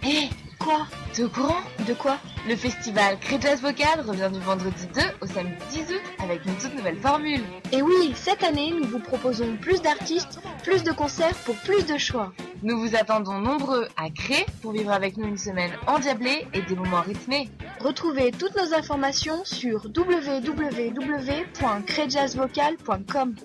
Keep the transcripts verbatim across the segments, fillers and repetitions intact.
Hé, quoi? T'es au courant? De quoi? Le festival Cré Jazz Vocal revient du vendredi deux au samedi dix août avec une toute nouvelle formule. Et oui, cette année, nous vous proposons plus d'artistes, plus de concerts pour plus de choix. Nous vous attendons nombreux à Cré pour vivre avec nous une semaine endiablée et des moments rythmés. Retrouvez toutes nos informations sur w w w point cré jazz vocal point com.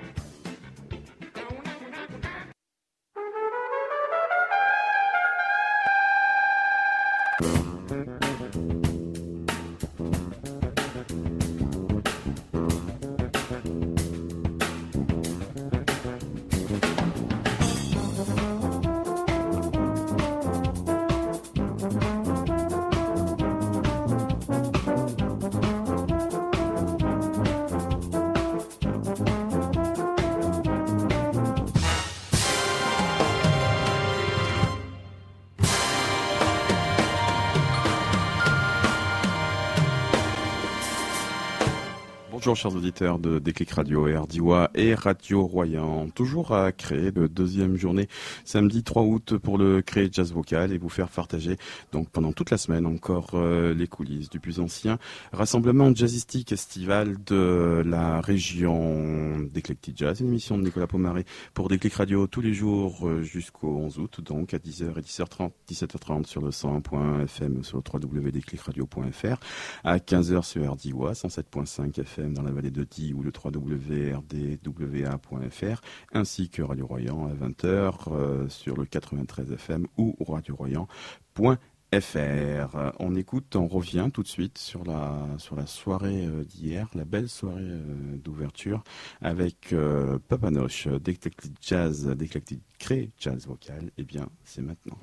Bonjour chers auditeurs de Déclic Radio et Ardiwa et Radio Royan, toujours à créer de deuxième journée samedi trois août pour le Cré Jazz Vocal et vous faire partager donc pendant toute la semaine encore euh, les coulisses du plus ancien rassemblement jazzistique estival de la région d'Eclectic Jazz, une émission de Nicolas Pomaré pour Déclic Radio tous les jours euh, jusqu'au onze août, donc à dix heures et dix heures trente, dix-sept heures trente sur le cent un point f m sur le w w w point déclic radio point f r, à quinze heures sur Ardiwa, cent sept point cinq F M dans la vallée de Die ou le w w w point r d w a point f r, ainsi que Radio Royan à vingt heures euh, sur le quatre-vingt-treize F M ou radio royan point f r. On écoute, on revient tout de suite sur la, sur la soirée euh, d'hier, la belle soirée euh, d'ouverture avec euh, Papa Noche d'Eclectic Jazz, d'Eclectic Cré Jazz Vocal. Eh bien, c'est maintenant.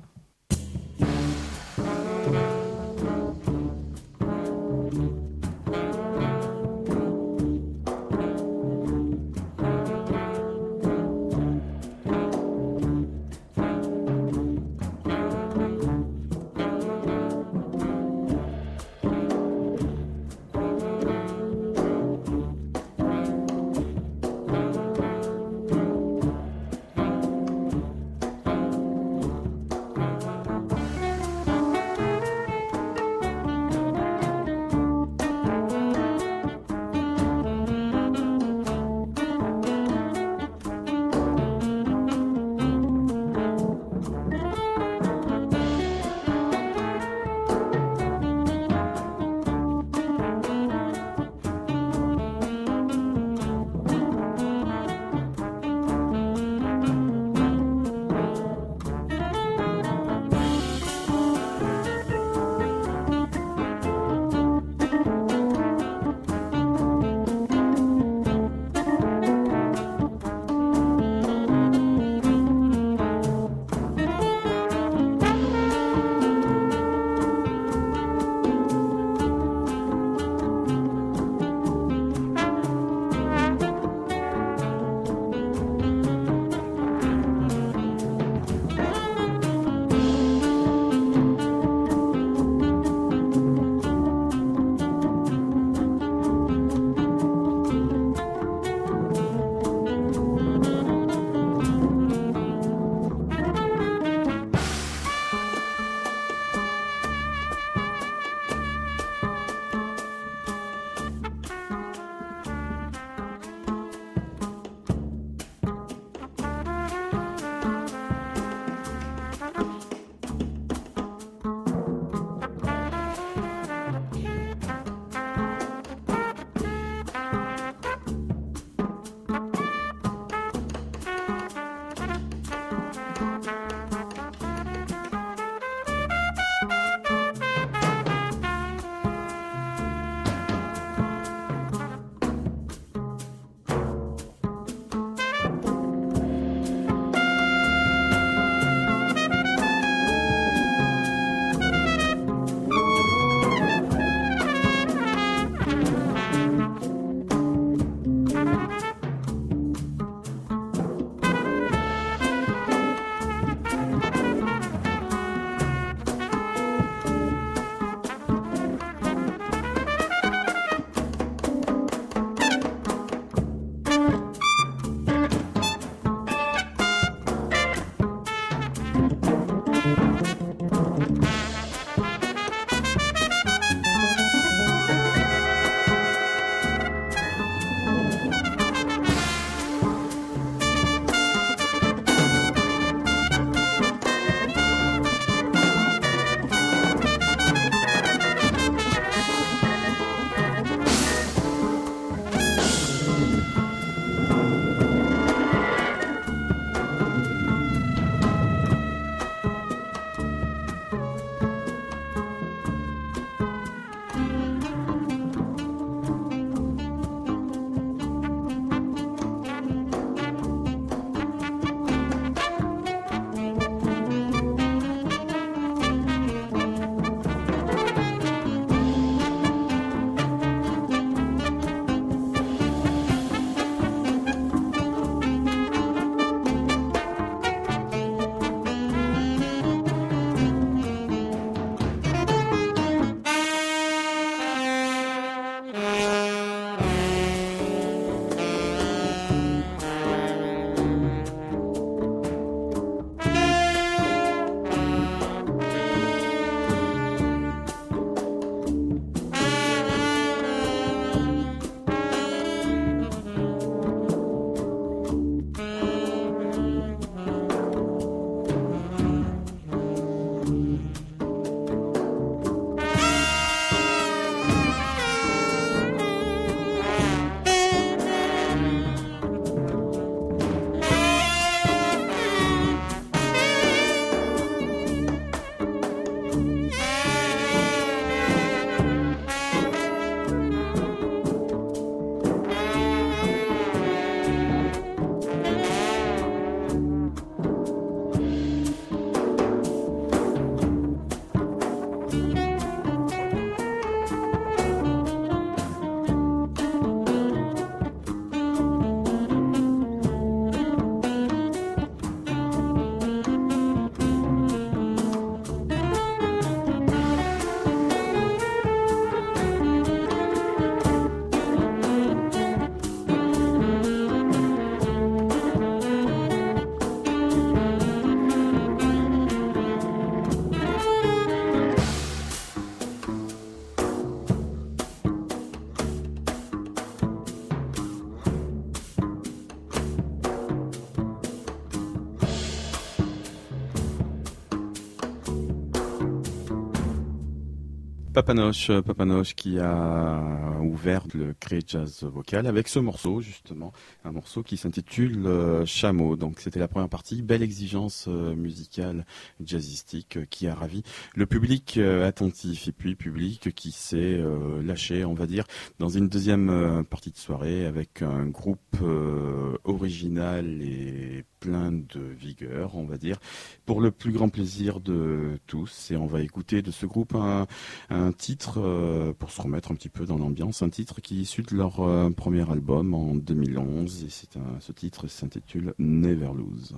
Papanoche, Papanoche qui a ouvert le Cré Jazz Vocal avec ce morceau justement, un morceau qui s'intitule euh, Chameau. Donc c'était la première partie, belle exigence euh, musicale jazzistique euh, qui a ravi le public euh, attentif et puis public qui s'est euh, lâché, on va dire, dans une deuxième euh, partie de soirée avec un groupe euh, original et plein de vigueur, on va dire, pour le plus grand plaisir de tous. Et on va écouter de ce groupe un, un titre euh, pour se remettre un petit peu dans l'ambiance, un titre qui est issu de leur euh, premier album en deux mille onze. Et c'est un, ce titre s'intitule Never Lose.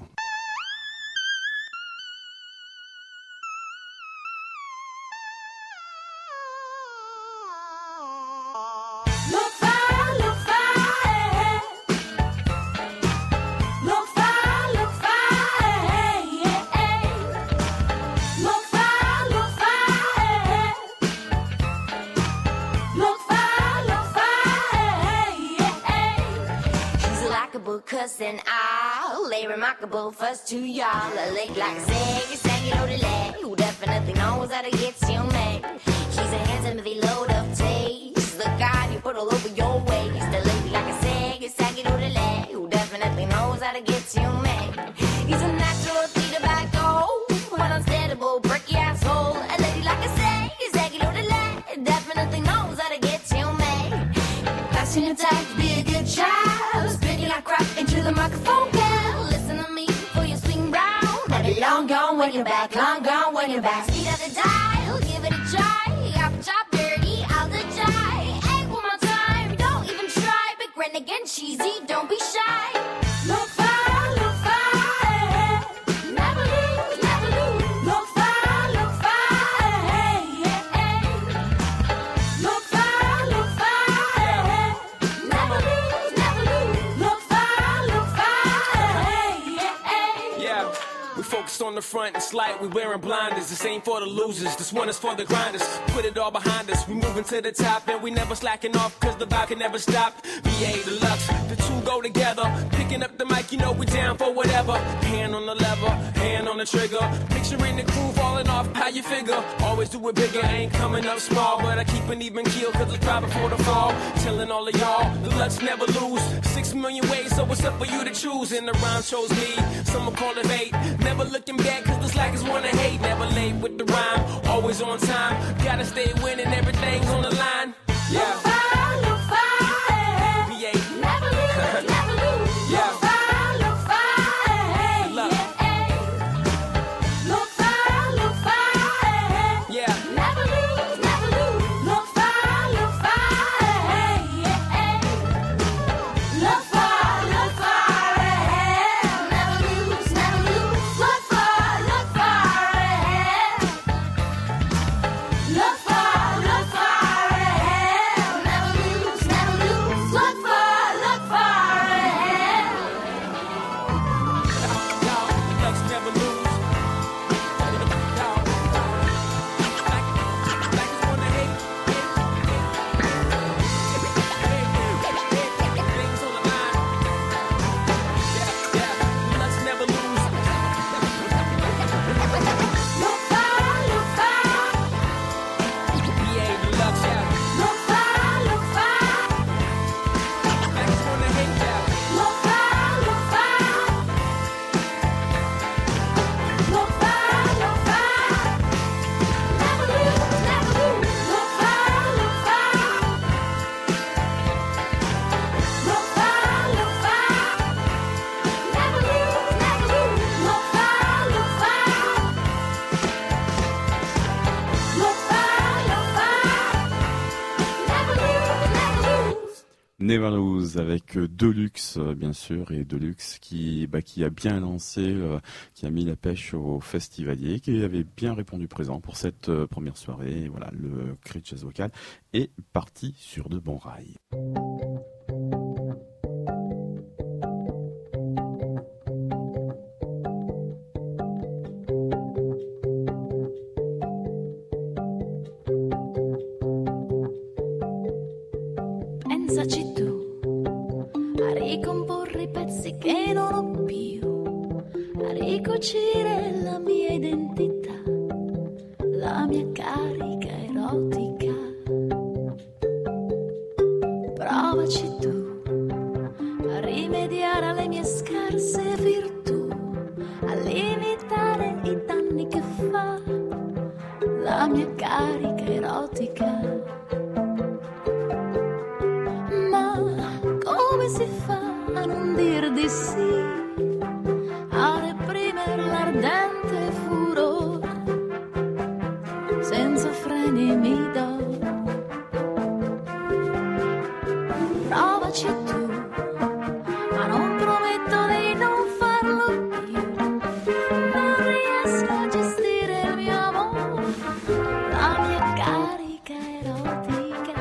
Cousin, I'll lay remarkable fuss to y'all. A lake like Zag, sang it over leg, who definitely knows how to get you made. She's a handsome heavy load of taste, the guy you put all over your waist. A lady like a Zag, sang it over leg, who definitely knows how to get you made. He's a natural theater tobacco, one unsteadable, bricky asshole. A lady like a Zag, sang it over leg, definitely knows how to get you made. Passing your time to be a good child, spitting like crap into the microphone, girl. Listen to me before you swing round. I'll be long gone when you're back, long gone when you're back. Speed of the dial, give it a try. I'll chop dirty, I'll the die. Hey, one more time, don't even try. Big renegade, cheesy, don't be shy. Look far, look far, never lose, never lose. Look far, look far, hey, hey, hey. Look far, look far, never lose, never lose. Look far, look far, hey, hey, hey. Yeah. We focus on the front, it's like we wearing blinders. This ain't for the losers, this one is for the grinders. Put it all behind us, we moving to the top. And we never slacking off, cause the vibe can never stop. V A Deluxe, the two go together. Picking up the mic, you know we down for whatever. Hand on the lever, hand on the trigger. Picturing the groove falling off, how you figure? Always do it bigger, ain't coming up small. But I keep an even keel, cause it's right before the fall. Telling all of y'all, the Lux never lose. Six million ways, so what's up for you to choose? And the rhyme chose me, someone call it fate. Never looking back, cause the slackers wanna hate. Never late with the rhyme, always on time. Gotta stay winning, everything's on the line. Yeah. Look far, look far, V A. never lose, never lose. Yeah. Look far, look far, hey, Look. hey. Look far, look far, Yeah. never lose, never lose. Look far, look far, hey, hey. Look far, look far, never lose, never lose. Look far, look far, look far, look far, never lose, never lose. Look far, look far. Lux never lose. Slackers wanna hate. Things on the line. Yeah, yeah. Lux never lose. Look far, look far, V A Deluxe, yeah. look far, look far, Slackers wanna hate, yeah. look far, look far, look far, look far, never lose, never lose. Look far, look far, look far, look far, never lose, never lose. Look far, look far, look far, look far, never lose, never lose. Never Lose avec euh, Deluxe euh, bien sûr, et Deluxe qui, bah, qui a bien lancé, euh, qui a mis la pêche aux festivaliers, qui avait bien répondu présent pour cette euh, première soirée. Et voilà, le Cré Jazz Vocal est parti sur de bons rails. Pensaci tu a ricomporre i pezzi che non ho più, a ricucire la mia identità, la mia carica erotica. invidiare le mie scarse virtù, a limitare i danni che fa la mia carica erotica. Ma come si fa a non dir di sì, a reprimere l'ardente furore, senza freni mi do. Provaci tu, ma non prometto di non farlo più. Non riesco a gestire il mio amore, la mia carica erotica.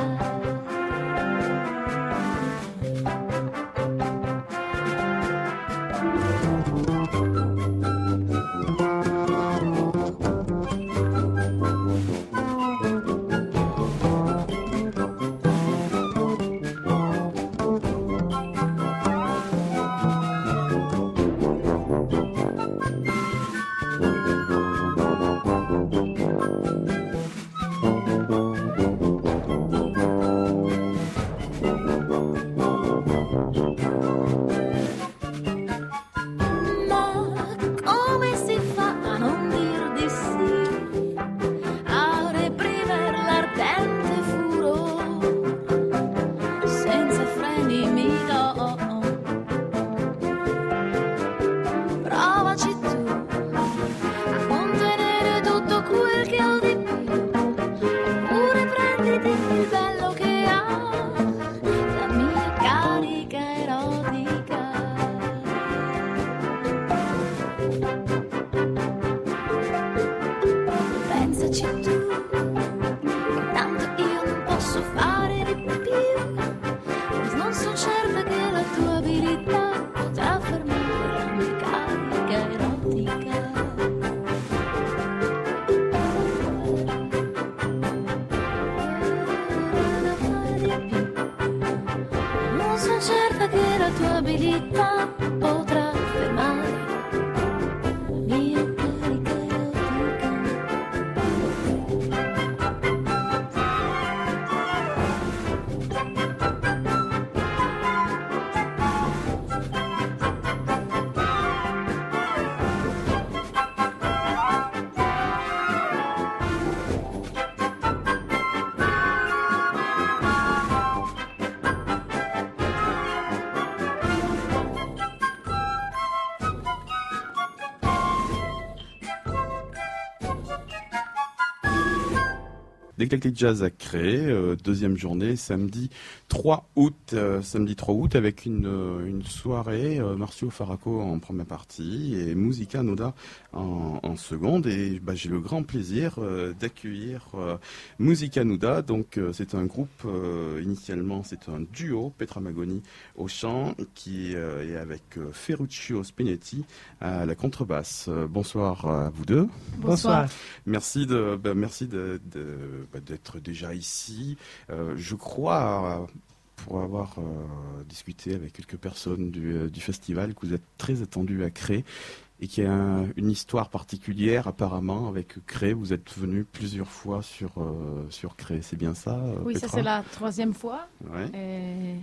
Décalclic Jazz a créé, euh, deuxième journée, samedi trois août, euh, samedi trois août avec une, euh, une soirée, euh, Marcio Faraco en première partie et Musica Nuda en, en seconde. Et bah, j'ai le grand plaisir euh, d'accueillir euh, Musica Nuda. Donc euh, c'est un groupe, euh, initialement c'est un duo, Petra Magoni au chant, qui euh, est avec euh, Ferruccio Spinetti à la contrebasse. Euh, bonsoir à vous deux. Bonsoir. Merci de, bah, merci de, de d'être déjà ici. Euh, je crois, pour avoir euh, discuté avec quelques personnes du, euh, du festival, que vous êtes très attendu à Cré et qu'il y a un, une histoire particulière apparemment avec Cré. Vous êtes venu plusieurs fois sur, euh, sur Cré, c'est bien ça, Oui, Petra? Ça c'est la troisième fois. Ouais. Et,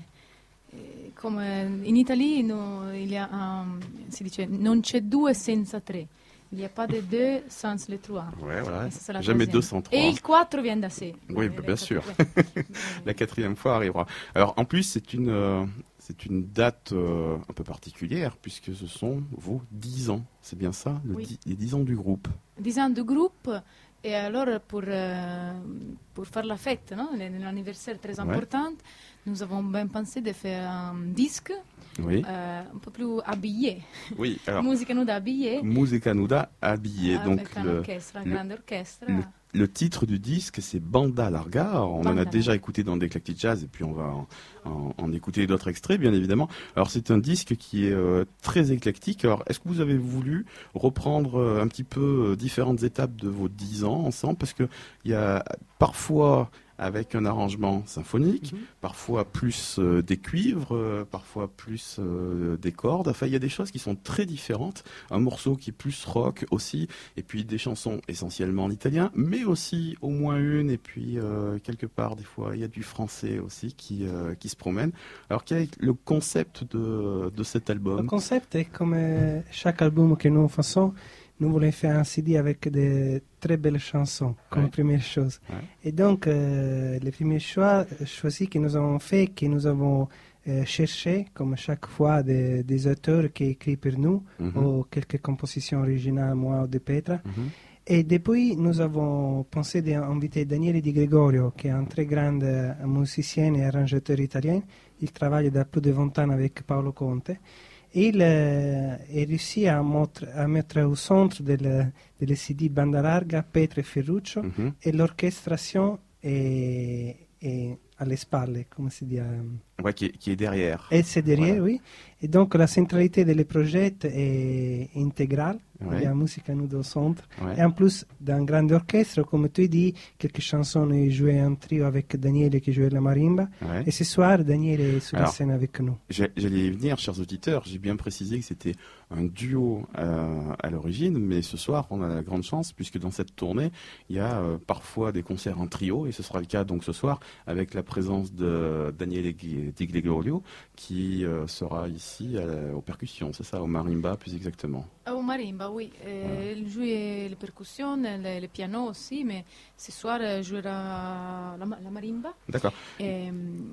et comme in Italie, no, il y a un, si dice, non c'è due senza tre. Il n'y a pas de deux sans le trois. Ouais, voilà. Ça, Jamais deux sans trois. Et le quatre vient d'assez. Oui, bah, bien sûr. La quatrième fois arrivera. Alors, en plus, c'est une, euh, c'est une date euh, un peu particulière, puisque ce sont vos dix ans. C'est bien ça, le oui. dix, les dix ans du groupe. dix ans du groupe. Et alors, pour, euh, pour faire la fête, non, l'anniversaire très important, ouais. Nous avons bien pensé de faire un disque oui. euh, un peu plus habillé. Oui, alors. Musica Nuda habillé. Musica Nuda habillé. Ah, donc, avec un le, orchestre, un le, grand orchestre. Le, le titre du disque, c'est Banda Larga. On Banda en a déjà écouté dans Décalclic Jazz, et puis on va en, en, en écouter d'autres extraits, bien évidemment. Alors, c'est un disque qui est euh, très éclectique. Alors, est-ce que vous avez voulu reprendre euh, un petit peu euh, différentes étapes de vos dix ans ensemble? Parce qu'il y a parfois avec un arrangement symphonique, Mhm. parfois plus euh, des cuivres, euh, parfois plus euh, des cordes. Enfin, il y a des choses qui sont très différentes. Un morceau qui est plus rock aussi, et puis des chansons essentiellement en italien, mais aussi au moins une, et puis euh, quelque part, des fois, il y a du français aussi qui, euh, qui se promène. Alors, quel est le concept de, de cet Le album? concept est comme euh, chaque album que nous faisons, nous voulons faire un C D avec de très belles chansons, comme Ouais. première chose. Ouais. Et donc, euh, les premiers choix choisis que nous avons fait, que nous avons euh, cherché, comme chaque fois, des, des auteurs qui écrivent pour nous, Mhm. ou quelques compositions originales, moi ou de Petra. Mhm. Et depuis, nous avons pensé d'inviter Daniele Di Gregorio, qui est un très grand euh, musicien et arrangeur italien. Il travaille da plus de vingt ans avec Paolo Conte. Et il euh, est réussi à mettre, à mettre au centre del, del C D Banda Larga Petra e Ferruccio, Mhm. et l'orchestration est, est alle spalle, come si dit. euh, Ouais, qui est, qui est derrière. Et c'est derrière, Voilà. oui. Et donc la centralité des projets est intégrale. Ouais. Il y a musique à nous au centre. Ouais. Et en plus, d'un grand orchestre, comme tu dis, quelques chansons est jouées en trio avec Daniele qui joue la marimba. Ouais. Et ce soir, Daniele est sur la Alors, scène avec nous. J'ai- J'allais y venir, chers auditeurs. J'ai bien précisé que c'était un duo euh, à l'origine, mais ce soir, on a la grande chance, puisque dans cette tournée, il y a euh, parfois des concerts en trio, et ce sera le cas donc ce soir, avec la présence de Daniele Ghi- Di Gregorio, qui euh, sera ici à la- aux percussions, c'est ça, au marimba plus exactement. Au marimba, oui. Euh, Il joue les percussions, le, le piano aussi, mais ce soir, il jouera la, ma- la marimba. D'accord. Et,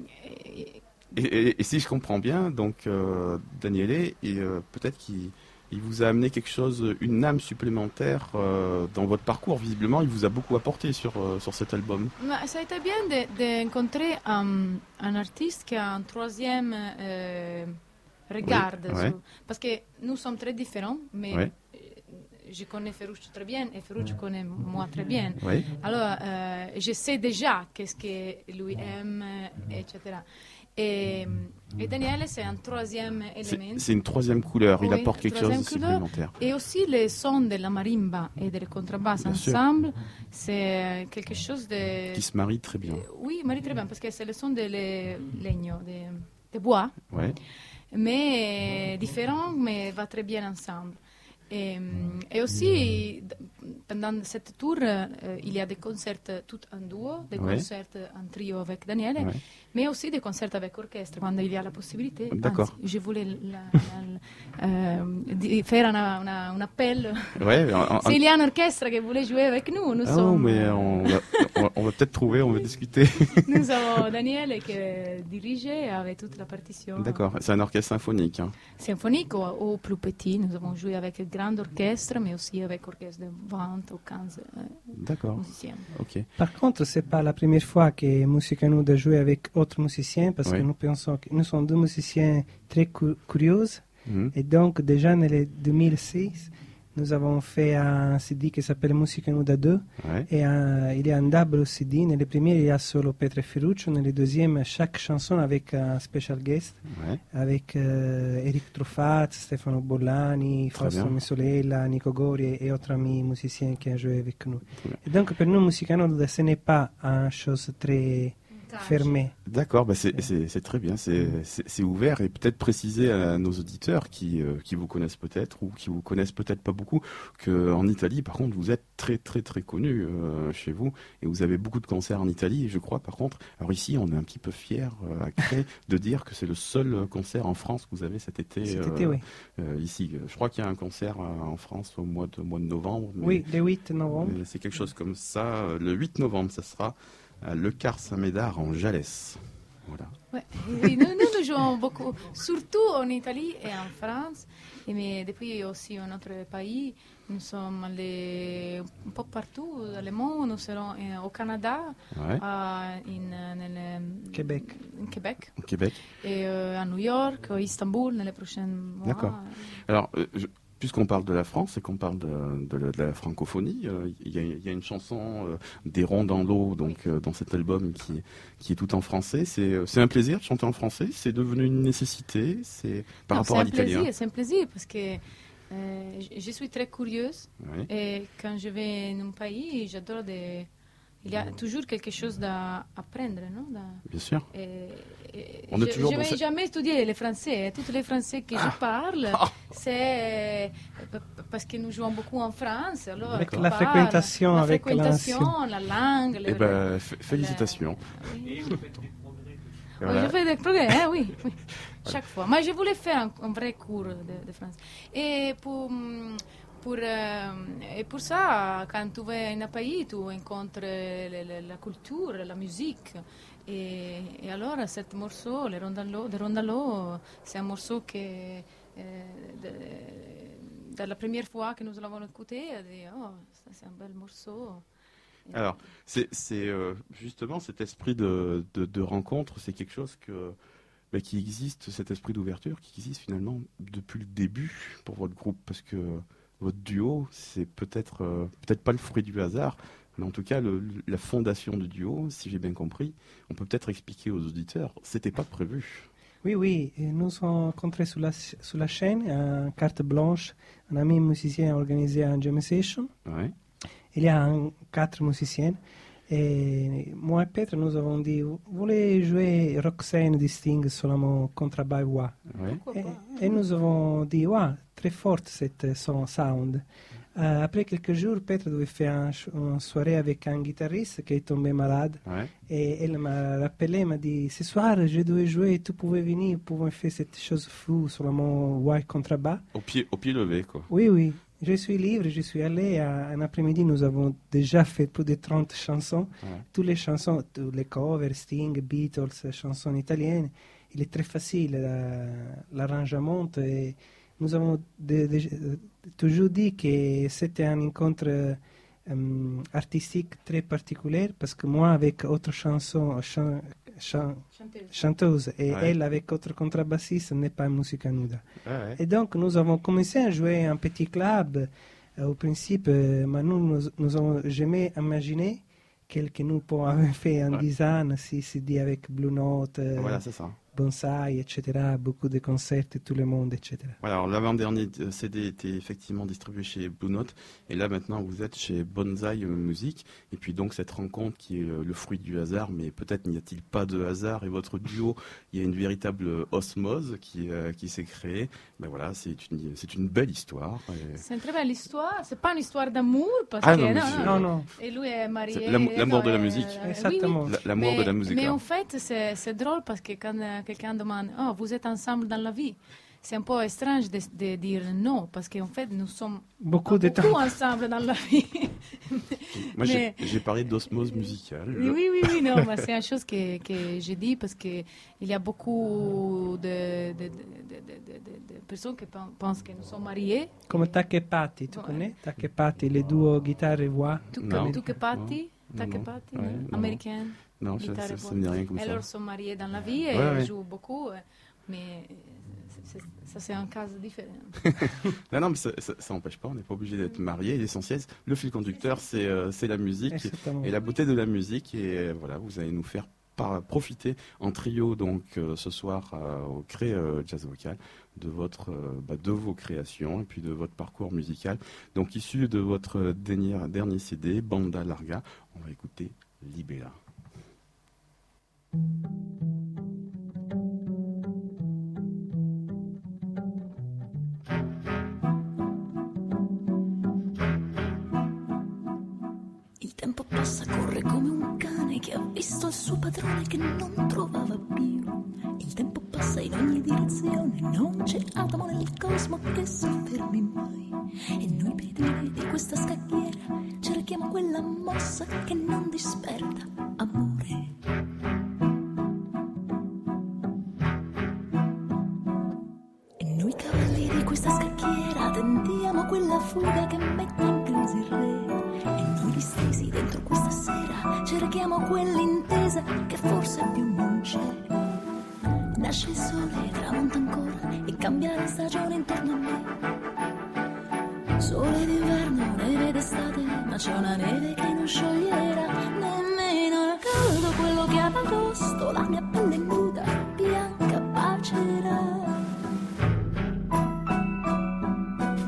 et- Et, et- et si je comprends bien, donc euh, Daniele, et, euh, peut-être qu'il il vous a amené quelque chose, une âme supplémentaire euh, dans votre parcours. Visiblement, il vous a beaucoup apporté sur, euh, sur cet album. Ma ça a été bien de, de rencontrer un, un artiste qui a un troisième euh, regard. Oui, ouais. sur- parce que nous sommes très différents, mais Ouais. euh, je connais Ferruccio très bien et Ferruccio connaît moi très bien. Oui. Alors, euh, je sais déjà qu'est-ce que lui aime, et cetera. Et, et Daniele, c'est un troisième C'est élément. c'est une troisième couleur. Il Oui, apporte quelque chose de troisième couleur. supplémentaire. Et aussi les sons de la marimba et des contrebasses Bien sûr. ensemble, c'est quelque chose de... Qui se marie très bien. Oui, marie très bien, parce que c'est le son de le legno, de, de bois, Ouais. mais différent, mais va très bien ensemble. Et, et aussi, d- pendant cette tour, euh, il y a des concerts tout en duo, des Ouais. concerts en trio avec Daniele, Ouais. mais aussi des concerts avec orchestre, quand il y a la possibilité. D'accord. Anzi, je voulais la- la- euh, di- faire una- una- un appel. Ouais, en- en- S'il y a un orchestre qui voulait jouer avec nous, nous Ah non, sommes... mais on va, on va- on va peut-être trouver, on va discuter. Nous avons Daniele qui dirigeait avec toute la partition D'accord, c'est un orchestre symphonique. Hein. symphonique ou, ou plus petit. Nous avons joué avec un grand orchestre, mais aussi avec orchestre de vingt ou quinze euh, D'accord, musiciens. ok. Par contre, c'est pas la première fois que Musica Nuda joue avec d'autres musiciens, parce Oui. que nous pensons que nous sommes deux musiciens très cu- curieux. Mhm. Et donc, déjà en deux mille six, nous avons fait un C D qui s'appelle Musica Nuda deux. Ouais. Et un- il y a un double C D. Dans le premier, il y a solo Petra e Ferruccio. Dans le deuxième, chaque chanson avec un special guest, Ouais. avec euh, Eric Truffat, Stefano Bollani, Très Fausto bien. Messolella, Nico Gori et autres amis musiciens qui ont joué avec nous. Très bien. Et donc, pour nous, Musica Nuda, ce n'est pas une chose très fermée. D'accord, bah c'est c'est- c'est très bien, c'est c'est- c'est ouvert et peut-être préciser à nos auditeurs qui, euh, qui vous connaissent peut-être ou qui vous connaissent peut-être pas beaucoup qu'en Italie, par contre, vous êtes très très très connu euh, chez vous et vous avez beaucoup de concerts en Italie, je crois, par contre. Alors ici, on est un petit peu fiers euh, à Cré de dire que c'est le seul concert en France que vous avez cet été, Cet euh, été, oui. euh, ici. Je crois qu'il y a un concert euh, en France au mois de, mois de novembre. mais- Oui, le huit novembre. mais c'est quelque chose comme ça. Euh, Le huit novembre, ça sera à Le Car Saint-Médard en Jalès. Voilà. Ouais. Oui, nous, nous, nous jouons beaucoup, surtout en Italie et en France, et mais depuis aussi en autre pays. Nous sommes allés un peu partout dans le monde. Nous serons euh, au Canada, Ouais. à, in, nel, Québec. in Québec, Au Québec. et euh, à New York, à Istanbul, dans les prochains mois. D'accord. Alors, euh, je- puisqu'on parle de la France et qu'on parle de, de la- de la francophonie, euh, il y, a- il y a une chanson euh, des ronds dans l'eau, donc euh, dans cet album qui, qui est tout en français. C'est euh, c'est un plaisir de chanter en français. C'est devenu une nécessité. C'est par Non, rapport à c'est un l'italien. plaisir, c'est un plaisir parce que euh, je, je suis très curieuse Ouais. et quand je vais dans un pays, j'adore de il y a toujours quelque chose à apprendre, non? Da- Bien sûr. Et, et On est je toujours je dans vais cette- jamais étudier les français. Tous les français que je parle, c'est euh, parce que nous jouons beaucoup en France. Alors Avec on la parle, fréquentation la avec fréquentation, la langue. Eh le- ben, f- félicitations. Oui. Et Oui, voilà. je fais des progrès, hein, oui, oui. Chaque fois. Mais je voulais faire un, un vrai cours de, de français. Et pour, pour, euh, et pour ça, quand tu vas in un pays, tu rencontres le- le- la culture, la musique. Et, et alors, ce morceau, le rondallo, de rondallo, c'est un morceau que, euh, de, de la première fois que nous l'avons écouté, on a dit, oh, ça, c'est un bel morceau. Et- Alors, c'est c'est, euh, justement cet esprit de, de, de rencontre, c'est quelque chose que, bah, qui existe, cet esprit d'ouverture, qui existe finalement depuis le début pour votre groupe, parce que votre duo, c'est peut-être euh, peut-être pas le fruit du hasard, mais en tout cas, le, la fondation du duo, si j'ai bien compris, on peut peut-être expliquer aux auditeurs, c'était pas prévu. Oui, oui, et nous sommes rencontrés sur la, sur la chaîne, en carte blanche, un ami musicien a organisé un jam session. Ouais. Il y a un- quatre musiciens. Et moi et Petra, nous avons dit, vous voulez jouer Roxane de Sting seulement contrebasse et voix. Ouais. Pourquoi Et, pas? et nous avons dit, ouais, très forte cette son sound. Euh, après quelques jours, Petra devait faire un ch- une soirée avec un guitariste qui est tombé malade. Ouais. Et elle m'a rappelé, m'a dit, ce soir, je dois jouer, tu pouvais venir, vous pouvez faire cette chose floue seulement voix et contrebasse. Au pied, au pied levé, quoi. Oui, oui. Je suis libre, je suis allé. à- Un après-midi, nous avons déjà fait plus de trente chansons. Ouais. Toutes les chansons, tous les covers, Sting, Beatles, chansons italiennes. Il est très facile, la- l'arrangement. Et nous avons de- de- euh, toujours dit que c'était un rencontre euh, artistique très particulier parce que moi, avec autre chanson, chan- chan- Chanteuse. chanteuse et Ouais. elle avec autre contrebassiste, n'est pas une musique nuda. Ouais, ouais. Et donc, nous avons commencé à jouer un petit club euh, au principe, euh, mais nous, nous, nous avons jamais imaginé quel que nous avons fait en Ouais. dix ans, si c'est dit avec Blue Note, euh, Voilà, c'est ça. Bonsai, et cetera, beaucoup de concerts, tout le monde, et cetera. Voilà, alors l'avant-dernier euh, C D était effectivement distribué chez Blue Note, et là maintenant vous êtes chez Bonsai euh, Music, et puis donc cette rencontre qui est euh, le fruit du hasard, mais peut-être n'y a-t-il pas de hasard, et votre duo, il y a une véritable euh, osmose qui, euh, qui s'est créée. Ben voilà, c'est une, c'est une belle histoire. et- C'est une très belle histoire. C'est pas une histoire d'amour parce Ah que non, mais c'est- Non, non. Et lui est marié. C'est l'am- l'amour de la euh, musique. euh, oui, Exactement. oui. La- L'amour Mais- de la musique. Mais là. en fait, c'est c'est drôle parce que quand euh, quelqu'un demande oh, vous êtes ensemble dans la vie, c'est un peu étrange de, de dire non parce qu'en fait, nous sommes Beaucoup de beaucoup temps. ensemble dans la vie. Moi j'ai mais- j'ai parlé d'osmose musicale. Oui, oui, oui, oui, non, mais c'est une chose que, que j'ai dit parce qu'il y a beaucoup de, de, de, de, de- de- de personnes qui pen- pensent que nous sommes mariés. Comme Takepati, tu Ouais. connais Takepati, les duos guitare et voix. Tu Non. tu que parti, Non, ta que non. parti, Ouais, non? non. Américaine. Non, ça, guitare ça, et ça voix. me dit rien comme Et ça. alors, sont mariés dans la vie et Ouais, ouais. jouent beaucoup, euh, mais c'est- c'est- ça, c'est un cas différent. Non, non, mais ça n'empêche pas, on n'est pas obligé d'être marié. L'essentiel, le fil conducteur, c'est euh, c'est la musique Exactement. et la beauté de la musique. Et euh, voilà, vous allez nous faire par, profiter en trio, donc euh, ce soir euh, au Cré euh, Jazz Vocal, de, votre, euh, bah, de vos créations et puis de votre parcours musical. Donc, issu de votre dernier, dernier C D, Banda Larga, on va écouter Libella. Il tempo passa, corre come un cane che ha visto il suo padrone che non trovava più. Il tempo passa in ogni direzione, non c'è atomo nel cosmo che si fermi mai. E noi pedini di questa scacchiera cerchiamo quella mossa che non disperta amore. E noi cavalli di questa scacchiera tentiamo quella fuga che mette in crisi il re. E noi distesi dentro questa sera cerchiamo quell'intesa che forse più non c'è. Nasce il sole, tramonta ancora e cambia la stagione intorno a me. Sole d'inverno, neve d'estate, ma c'è una neve che non scioglierà nemmeno il caldo, quello che ad agosto la mia pelle nuda, bianca, bacerà.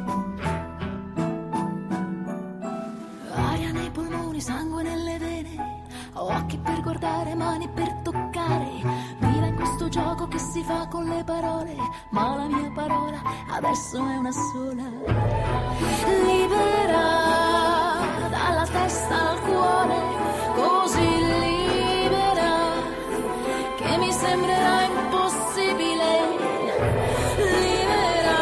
Aria nei polmoni, sangue nelle vene, occhi per guardare, mani per toccare. Viva in questo gioco che si fa con le parole, ma la mia parola adesso è una sola. Libera dalla testa al cuore, così libera che mi sembrerà impossibile. Libera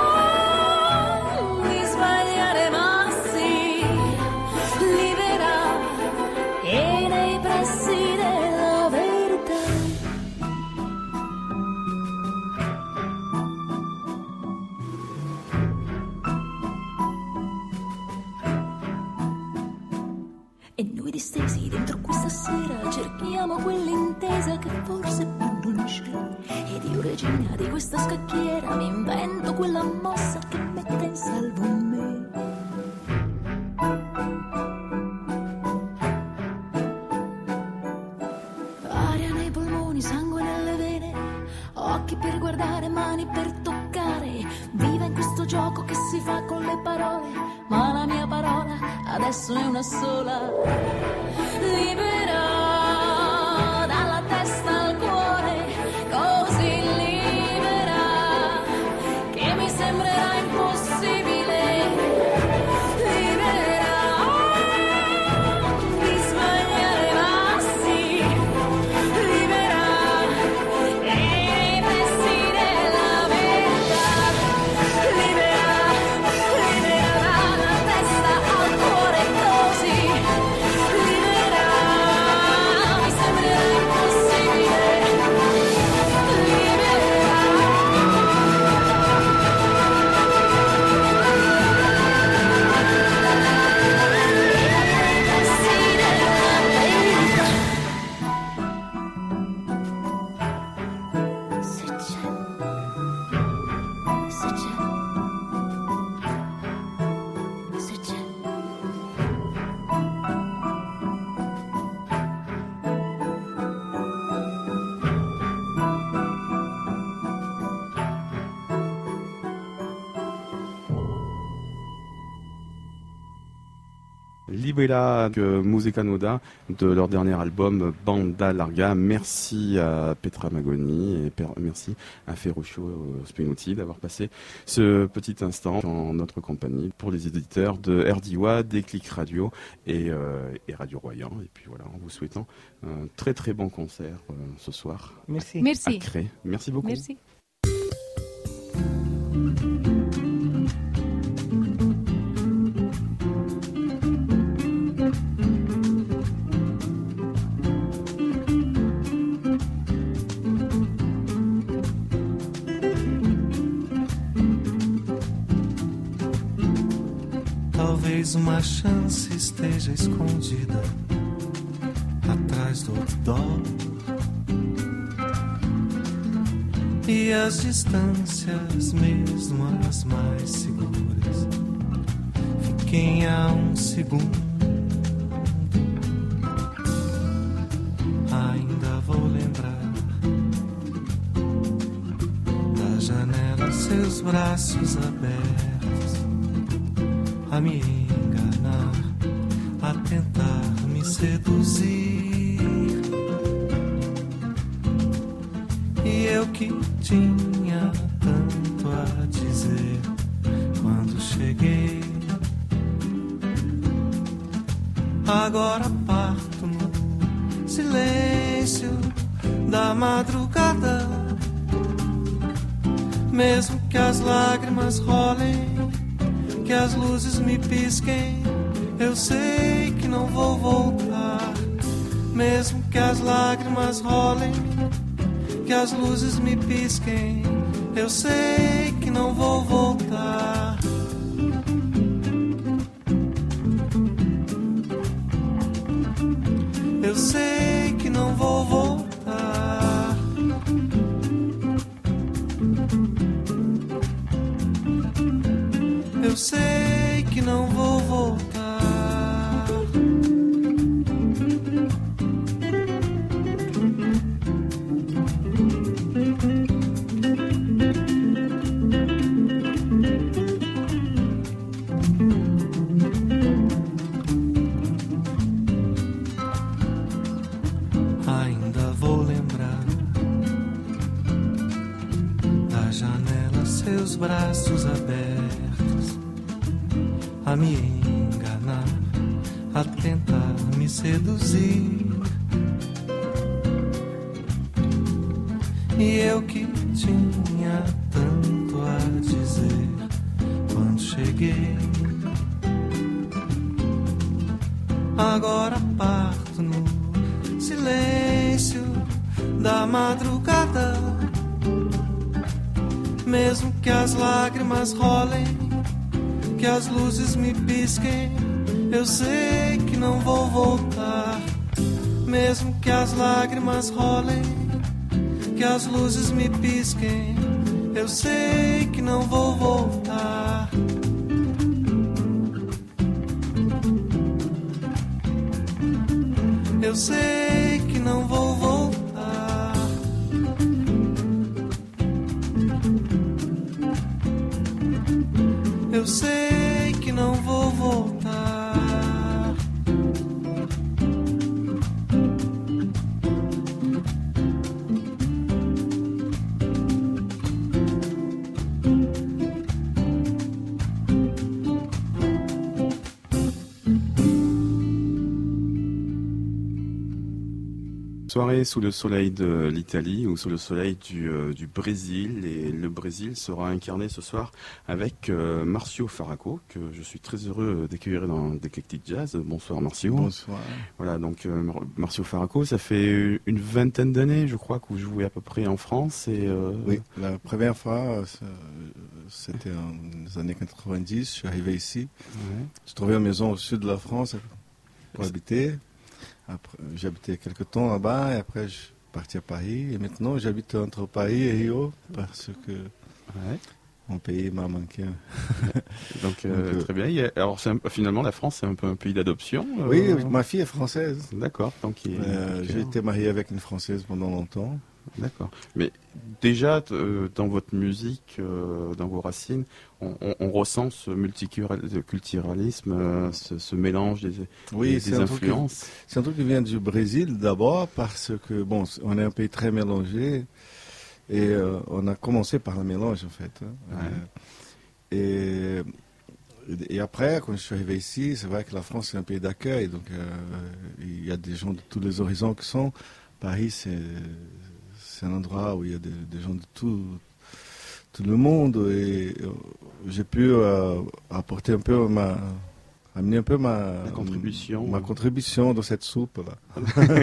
di sbagliare, ma sì, libera e nei pressi della verità. E noi distesi dentro questa sera cerchiamo quell'intesa che forse più non c'è. Ed io, regina di questa scacchiera, mi invento quella mossa che mette in salvo me. Aria nei polmoni, sangue nelle vene, occhi per guardare, mani per toccare. Viva in questo gioco che si fa con le parole, ma la mia parola adesso è una sola. Libera dalla testa al cuore, così libera che mi sembrerà impossibile. Libera di sbagliare, ma sì, libera e nei pressi della verità. Libera, libera dalla testa al cuore, così libera mi sembrerà impossibile. Libera. Se c'è, se c'è, se c'è. Libera que Musica Nuda de leur dernier album Banda Larga. Merci à Petra Magoni et per- merci à Ferruccio Spinuti d'avoir passé ce petit instant en notre compagnie pour les éditeurs de R D W A, Déclic Radio et, euh, et Radio Royan. Et puis voilà, en vous souhaitant un très très bon concert euh, ce soir Merci. à Merci. Cré. Merci beaucoup. Merci. Talvez uma chance esteja escondida atrás do outdoor. E as distâncias, mesmo as mais seguras, fiquem a um segundo. Ainda vou lembrar da janela, seus braços abertos, a me enganar, a tentar me seduzir. E eu que tinha tanto a dizer quando cheguei, agora parto no silêncio da madrugada. Mesmo que as lágrimas rolem, que as luzes me pisquem, eu sei que não vou voltar. Mesmo que as lágrimas rolem, que as luzes me pisquem, eu sei que não vou voltar. Eu sei que não vou voltar. Eu sei que não vou voltar. os braços abertos a me enganar, a tentar me seduzir. E eu que tinha tanto a dizer quando cheguei, agora parto no silêncio da madrugada. Mesmo que as lágrimas rolem, que as luzes me pisquem, eu sei que não vou voltar. Mesmo que as lágrimas rolem, que as luzes me pisquem, eu sei que não vou voltar. Eu sei que não vou voltar. Eu sei que não vou voltar. Soirée sous le soleil de l'Italie ou sous le soleil du, euh, du Brésil, et le Brésil sera incarné ce soir avec euh, Marcio Faraco, que je suis très heureux d'accueillir dans d'Eclectic Jazz. Bonsoir Marcio. Bonsoir. Voilà, donc euh, Marcio Faraco, ça fait une vingtaine d'années je crois que vous jouez à peu près en France. Et, euh... Oui, la première fois c'était dans les années quatre-vingt-dix, je suis arrivé ici, ouais. J'ai trouvé une maison au sud de la France pour habiter. Après, j'habitais quelques temps là-bas et après je suis parti à Paris. Et maintenant j'habite entre Paris et Rio parce que ouais. Mon pays m'a manqué. Donc, euh, donc euh, très bien. Alors un, finalement la France c'est un peu un pays d'adoption. Euh... Oui, ma fille est française. D'accord. Donc il... euh, j'ai été marié avec une Française pendant longtemps. D'accord. Mais déjà, euh, dans votre musique, euh, dans vos racines, on, on, on ressent ce multiculturalisme, euh, ce, ce mélange des, oui, des, c'est des un influences. Truc, c'est un truc qui vient du Brésil d'abord parce que, bon, on est un pays très mélangé et euh, on a commencé par le mélange en fait. Hein. Ouais. Euh, et, et après, quand je suis arrivé ici, c'est vrai que la France c'est un pays d'accueil, donc euh, il y a des gens de tous les horizons qui sont. Paris, c'est... C'est un endroit où il y a des, des gens de tout, tout le monde et euh, j'ai pu euh, apporter un peu ma, amener un peu ma La contribution, ma contribution dans cette soupe là.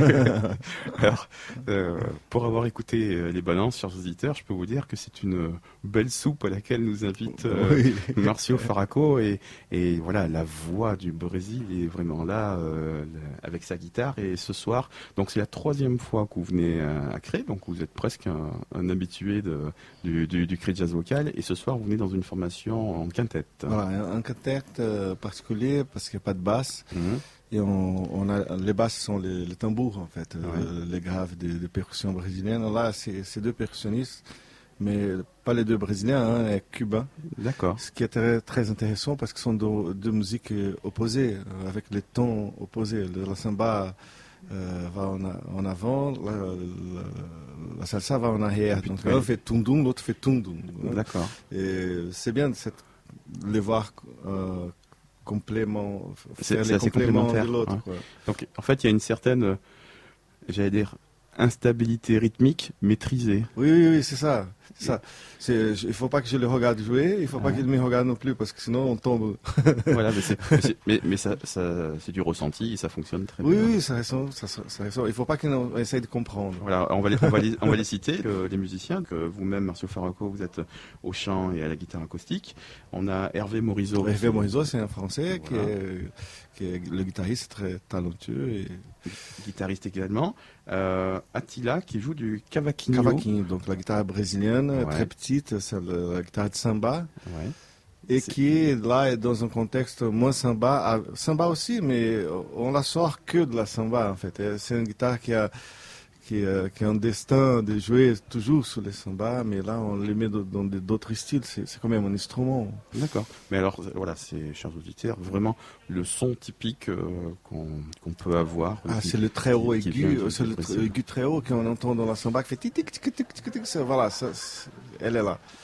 Alors, euh, pour avoir écouté euh, les balances, chers auditeurs, je peux vous dire que c'est une belle soupe à laquelle nous invite euh, oui. Marcio Faraco et, et voilà, la voix du Brésil est vraiment là euh, avec sa guitare. Et ce soir, donc c'est la troisième fois que vous venez à, à Cré, donc vous êtes presque un, un habitué de, du, du, du Cré Jazz Vocal. Et ce soir, vous venez dans une formation en quintette. Voilà, un quintette euh, particulier parce qu'il n'y a pas de basse. Mmh. Et on, on a, les basses sont les, les tambours, en fait, ouais. euh, les graves des, des percussions brésiliennes. Là, c'est, c'est deux percussionnistes, mais pas les deux brésiliens, hein, et cubains. D'accord. Ce qui est très, très intéressant parce que ce sont deux, deux musiques opposées, avec les tons opposés. Le, la samba euh, va en, en avant, la, la, la salsa va en arrière. Donc l'un fait tundum, l'autre fait tundum. D'accord. Et c'est bien de cette, les voir... Euh, complément, c'est, c'est assez complémentaire. De l'autre, ouais. Donc en fait il y a une certaine, euh, j'allais dire, instabilité rythmique maîtrisée. Oui, oui, oui, c'est ça. C'est ça. C'est, il ne faut pas que je le regarde jouer, il ne faut ouais. pas qu'il me regarde non plus, parce que sinon on tombe. Voilà, mais, c'est, mais, c'est, mais, mais ça, ça, c'est du ressenti et ça fonctionne très oui, bien. Oui, ça ressent, ça, ça ressent. Il ne faut pas qu'on essaye de comprendre. Voilà, on va les, on va les, on va les citer, euh, les musiciens, que vous-même, Marcio Faraco, vous êtes au chant et à la guitare acoustique. On a Hervé Morisot. Hervé Morisot, c'est un Français voilà. qui, est, qui est le guitariste très talentueux. Et... guitariste également. Euh, Attila qui joue du cavaquinho. Cavaquinho, donc la guitare brésilienne, ouais. très petite, c'est la, la guitare de samba. Ouais. Et c'est... qui là est dans un contexte moins samba, samba aussi, mais on la sort que de la samba en fait. C'est une guitare qui a Qui, euh, qui a un destin de jouer toujours sur les sambas, mais là on les met dans, dans d'autres styles, c'est, c'est quand même un instrument. D'accord. Mais alors voilà, c'est, chers auditeurs, vraiment le son typique euh, qu'on, qu'on peut avoir. Ah, qui, c'est le très haut aigu, qui c'est le très, aigu très haut qu'on entend dans la samba qui fait tic tic tic tic tic tic. Voilà, ça, elle est là. Un,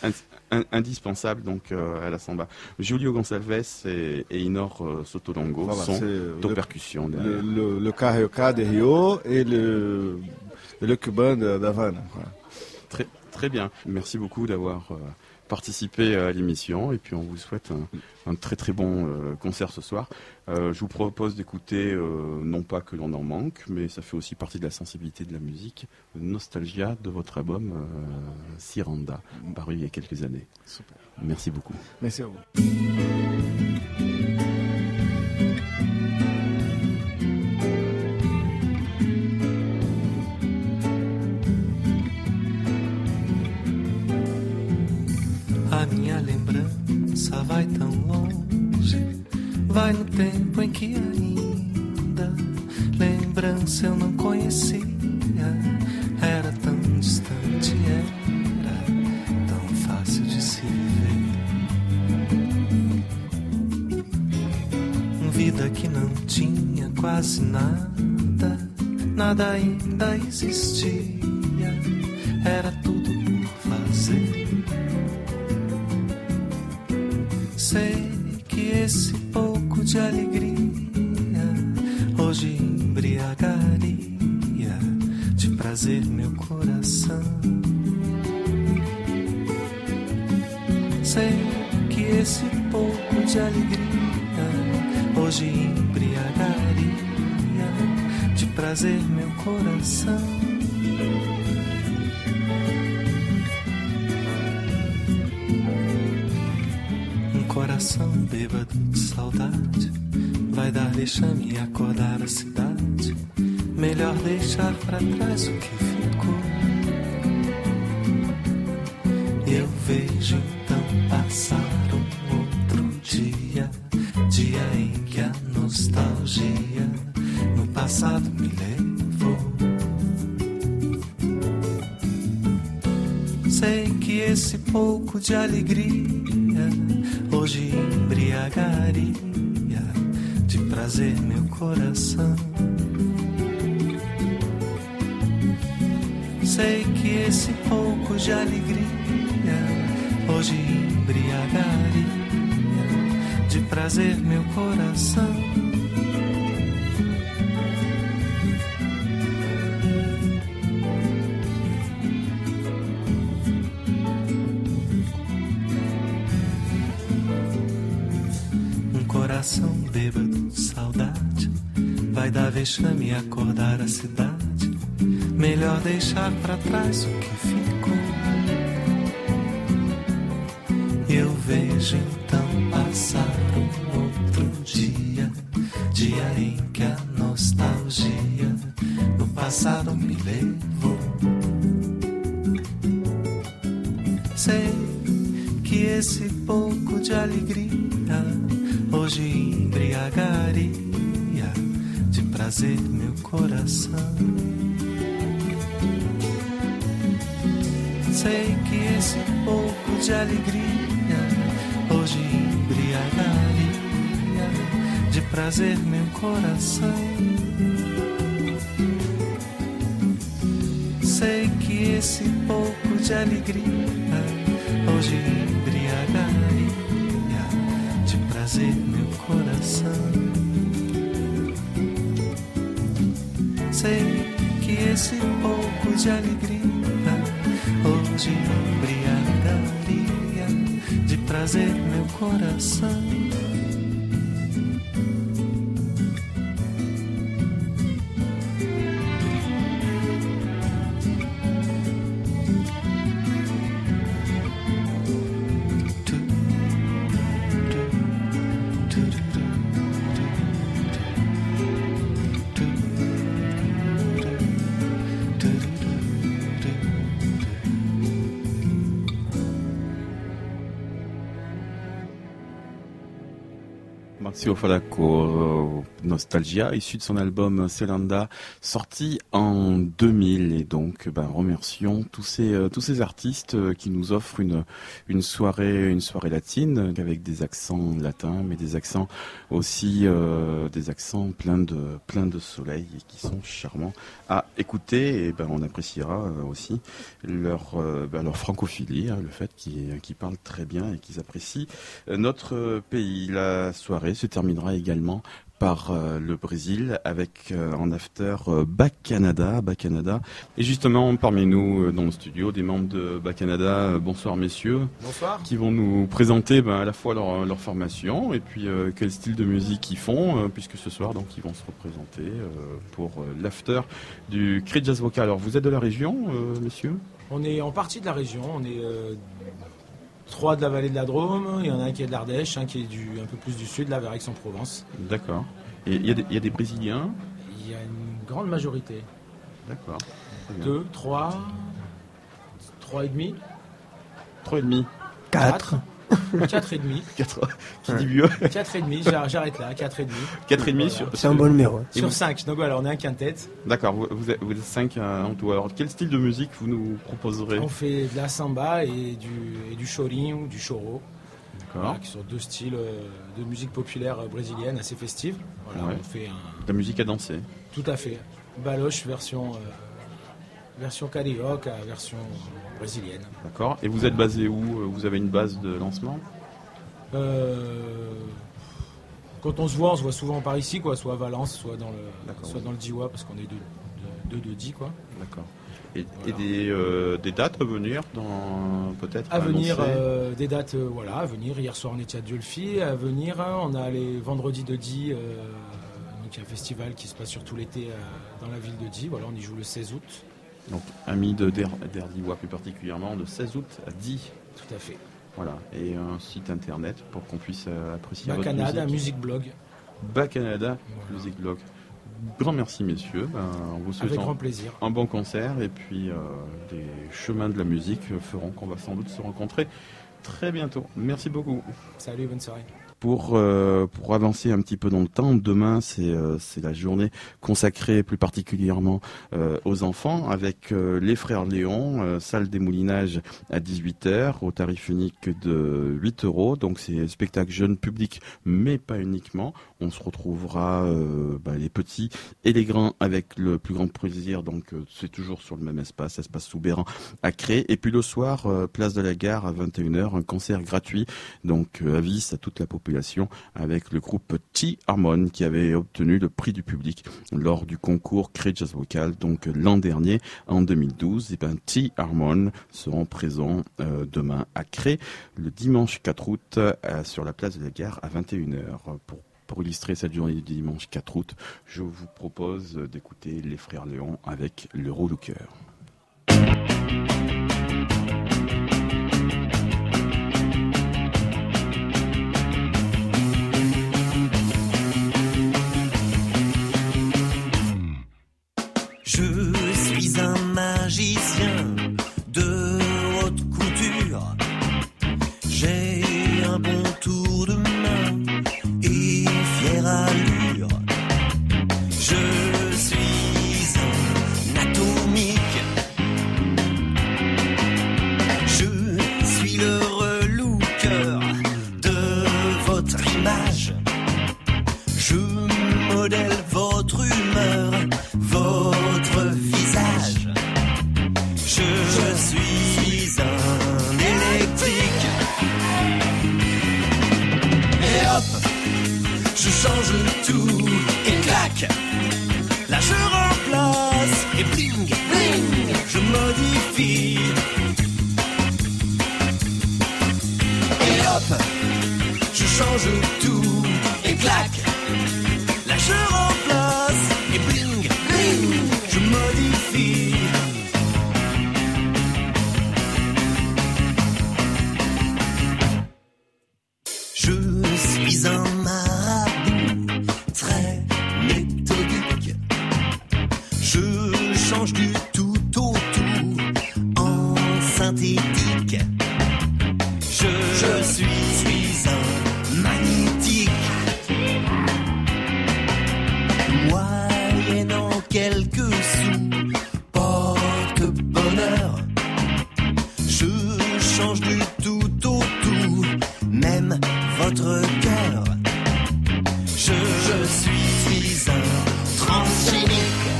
in, indispensable donc euh, à la samba. Julio Gonçalves et, et Inor euh, Sotolongo voilà, sont aux le, percussions. Le, le, le carioca de Rio et le, le cubain d'Havane. Voilà. Très, très bien. Merci beaucoup d'avoir euh, participé à l'émission et puis on vous souhaite un, un très très bon euh, concert ce soir. Euh, je vous propose d'écouter, euh, non pas que l'on en manque, mais ça fait aussi partie de la sensibilité de la musique, Nostalgia de votre album euh, Ciranda, paru il y a quelques années. Super. Merci beaucoup. Merci à vous. A minha lembrança vai tão longe, vai no tempo em que ainda lembrança eu não conhecia, era tão distante, era tão fácil de se viver. Vida que não tinha quase nada, nada ainda existia, era tudo por fazer. Sei que esse pouco de alegria hoje embriagaria de prazer meu coração. Sei que esse pouco de alegria hoje embriagaria de prazer meu coração. Coração bêbado de saudade vai dar vexame e acordar a cidade. Melhor deixar pra trás o que ficou. Eu vejo então passar um outro dia, dia em que a nostalgia no passado me levou. Sei que esse pouco de alegria hoje embriagaria de prazer meu coração. Sei que esse pouco de alegria hoje embriagaria de prazer meu coração. Coração bêbado de saudade vai dar vexame e acordar a cidade. Melhor deixar pra trás o que ficou. Eu vejo então passar um outro dia, dia em que a nostalgia no passado me levou. Sei que esse pouco de alegria hoje embriagaria de prazer meu coração. Sei que esse pouco de alegria hoje embriagaria de prazer meu coração. Sei que esse pouco de alegria hoje embriagaria de prazer meu coração. Sei que esse pouco de alegria hoje embriagaria de prazer meu coração. Sio Falako Nostalgia, issu de son album Selanda, sorti en deux mille. Et donc, ben, remercions tous ces euh, tous ces artistes euh, qui nous offrent une une soirée une soirée latine avec des accents latins, mais des accents aussi euh, des accents pleins de pleins de soleil et qui sont charmants à écouter. Et ben, on appréciera euh, aussi leur euh, ben, leur francophilie, hein, le fait qu'ils qu'ils parlent très bien et qu'ils apprécient euh, notre pays. La soirée se terminera également par euh, le Brésil avec euh, en after euh, Bacanada, Bacanada. Et justement, parmi nous euh, dans le studio, des membres de Bacanada, euh, bonsoir messieurs. Bonsoir. Qui vont nous présenter ben, à la fois leur, leur formation et puis euh, quel style de musique ils font, euh, puisque ce soir donc ils vont se représenter euh, pour euh, l'after du Cré Jazz Vocal. Alors vous êtes de la région, euh, messieurs? On est en partie de la région, on est euh, trois de la vallée de la Drôme, il y en a un qui est de l'Ardèche, un qui est du, un peu plus du sud, là vers Aix-en-Provence. D'accord. Et il y, y a des Brésiliens? Il y a une grande majorité. D'accord. Deux, trois, trois et demi. Trois et demi. Quatre. Quatre et demi. Quatre. Qui dit mieux? Quatre et demi, j'arrête là, quatre et demi. Quatre et demi sur. C'est un bon numéro. Sur cinq, donc voilà, on est un quintet. D'accord, vous, vous, êtes, vous êtes cinq en tout. Alors quel style de musique vous nous proposerez? On fait de la samba et du, et du chorinho, du choro. Voilà, qui sont deux styles de musique populaire brésilienne assez festive. Voilà, ouais. On fait un... De la musique à danser. Tout à fait. Baloche version, euh, version carioca, version brésilienne. D'accord. Et vous êtes basé où? Vous avez une base de lancement? euh, Quand on se voit, on se voit souvent par ici, quoi, soit à Valence, soit dans le, soit dans le Diwa, parce qu'on est deux de, de, de Di, quoi. D'accord. Et, voilà. et des, euh, des dates à venir dans peut-être à venir euh, des dates euh, voilà à venir. Hier soir on était à Diolfi, à venir on a les vendredis de Die, euh, donc il y a un festival qui se passe sur tout l'été euh, dans la ville de Die. Voilà, on y joue le seize août. Donc amis de d'Erdiwa plus particulièrement, de seize août à Die. Tout à fait. Voilà, et un site internet pour qu'on puisse euh, apprécier Bacanada, votre musique. Music Blog. Bacanada, voilà. Music Blog. Grand merci messieurs, ben, on vous souhaite Avec grand plaisir. Un bon concert et puis euh, les chemins de la musique feront qu'on va sans doute se rencontrer très bientôt. Merci beaucoup. Salut, bonne soirée. Pour, euh, pour avancer un petit peu dans le temps, demain c'est euh, c'est la journée consacrée plus particulièrement euh, aux enfants avec euh, les Frères Léon, euh, salle des Moulinages à dix-huit heures au tarif unique de huit euros. Donc c'est spectacle jeune public mais pas uniquement. On se retrouvera euh, bah, les petits et les grands avec le plus grand plaisir. Donc euh, c'est toujours sur le même espace, espace Soubéran à Cré. Et puis le soir, euh, place de la Gare à vingt et une heures, un concert gratuit. Donc euh, avis à toute la population avec le groupe T-Harmon qui avait obtenu le prix du public lors du concours Cré Jazz Vocal donc l'an dernier en deux mille douze. Et ben T-Harmon seront présents euh, demain à Cré le dimanche quatre août euh, sur la place de la Gare à vingt et une heures. Pour Pour illustrer cette journée du dimanche quatre août, je vous propose d'écouter les Frères Léon avec le Roue au cœur. Je suis un magicien de haute couture. J'ai un bon tour de main et fière allure. Je suis un atomique. Je suis le relooker de votre image. Je modèle votre humeur, votre visage. Je, je suis un électrique. Et hop, je change tout et clac. Là je remplace et bling, bling, je modifie. Et hop, je change tout et clac. Là je remplace et bling, bling, je modifie. Je suis un marabout très méthodique. Je change du tout au tout en synthétique. Je, je suis, suis un magnétique. quelques sous, porte-bonheur. Je change du tout au tout, même votre cœur. Je, je suis un transgénique.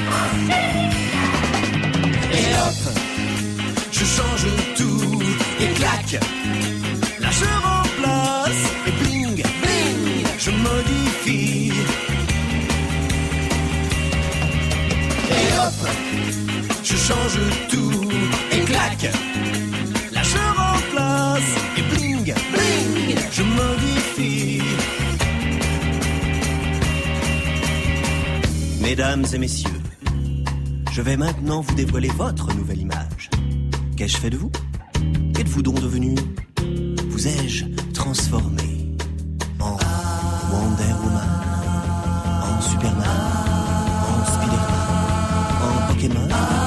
Et hop, je change tout et clac. Là je remplace et bling, bling, je modifie. Et hop, je change tout et clac. Là je remplace et bling, bling, je modifie. Mesdames et messieurs, je vais maintenant vous dévoiler votre nouvelle image. Qu'ai-je fait de vous? Qu'êtes-vous donc devenu? Vous ai-je transformé en Wonder Woman, en Superman, en Spider-Man, en Pokémon?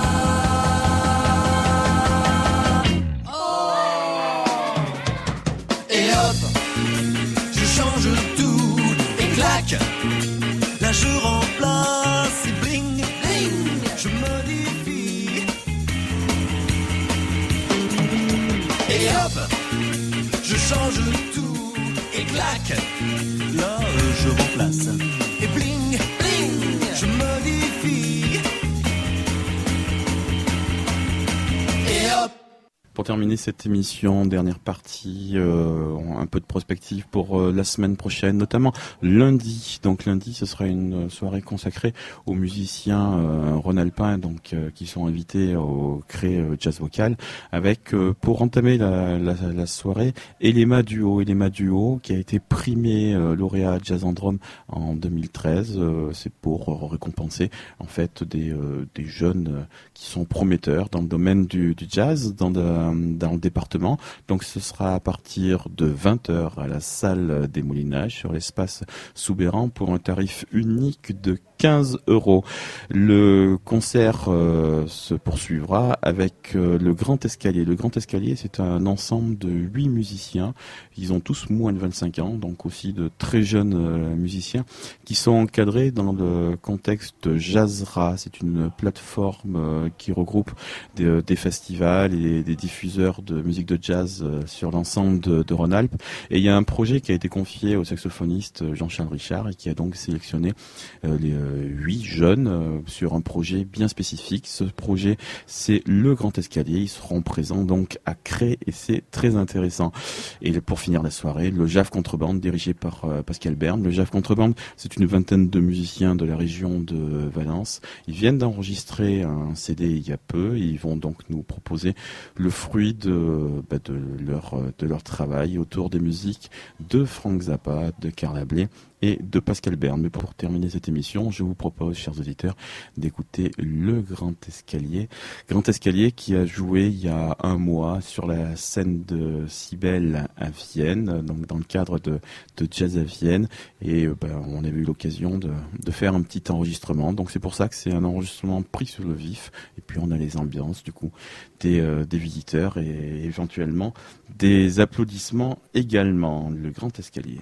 Et hop, je change tout et clac. Là je remplace et bling, bling, je modifie. Et hop, je change tout et clac. Là je remplace et bling, bling, je modifie. Et hop. Pour terminer cette émission, dernière partie, euh, un peu de prospective pour euh, la semaine prochaine, notamment lundi. Donc lundi, ce sera une soirée consacrée aux musiciens euh, rhône-alpins, donc euh, qui sont invités au Cré euh, Jazz Vocal, avec euh, pour entamer la, la, la soirée, Elema Duo, Elema Duo, qui a été primé euh, lauréat Jazz Androm en deux mille treize. Euh, c'est pour euh, récompenser en fait des euh, des jeunes euh, qui sont prometteurs dans le domaine du, du jazz, dans de, dans le département. Donc ce sera à partir de vingt heures à la salle des Moulinages sur l'espace Soubeyran pour un tarif unique de quinze euros. Le concert euh, se poursuivra avec euh, le Grand Escalier. Le Grand Escalier, c'est un ensemble de huit musiciens. Ils ont tous moins de vingt-cinq ans, donc aussi de très jeunes euh, musiciens qui sont encadrés dans le contexte de Jazzra. C'est une plateforme euh, qui regroupe des, des festivals et des diffuseurs de musique de jazz euh, sur l'ensemble de, de Rhône-Alpes. Et il y a un projet qui a été confié au saxophoniste Jean-Charles Richard et qui a donc sélectionné euh, les huit jeunes euh, sur un projet bien spécifique. Ce projet, c'est le Grand Escalier. Ils seront présents donc à Cré et c'est très intéressant. Et pour finir la soirée, le J A F Contrebande dirigé par euh, Pascal Berne. Le J A F Contrebande, c'est une vingtaine de musiciens de la région de Valence. Ils viennent d'enregistrer un C D il y a peu et ils vont donc nous proposer le fruit de, bah, de leur de leur travail autour des musiques de Frank Zappa, de Carla Bley et de Pascal Berne. Mais pour terminer cette émission, je vous propose, chers auditeurs, d'écouter le Grand Escalier. Grand Escalier qui a joué il y a un mois sur la scène de Cybèle à Vienne, donc dans le cadre de, de Jazz à Vienne. Et ben, on avait eu l'occasion de, de faire un petit enregistrement. Donc c'est pour ça que c'est un enregistrement pris sur le vif. Et puis on a les ambiances du coup des, euh, des visiteurs et éventuellement des applaudissements également. Le Grand Escalier.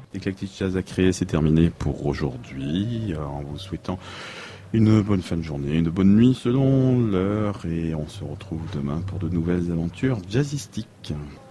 Eclectic Jazz à créer, c'est terminé pour aujourd'hui. En vous souhaitant une bonne fin de journée, une bonne nuit selon l'heure. Et on se retrouve demain pour de nouvelles aventures jazzistiques.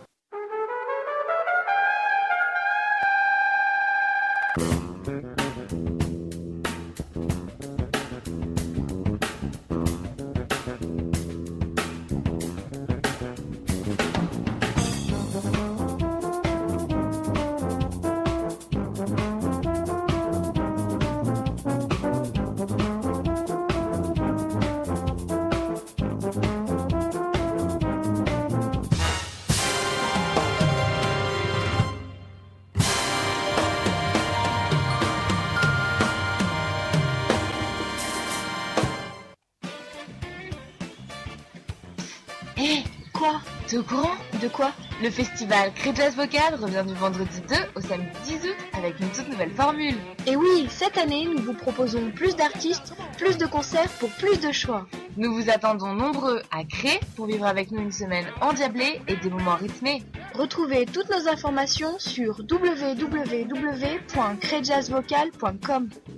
T'es au courant? De quoi? Le festival Cré Jazz Vocal revient du vendredi deux au samedi dix août avec une toute nouvelle formule. Et oui, cette année, nous vous proposons plus d'artistes, plus de concerts pour plus de choix. Nous vous attendons nombreux à Cré pour vivre avec nous une semaine endiablée et des moments rythmés. Retrouvez toutes nos informations sur w w w point cré jazz vocal point com.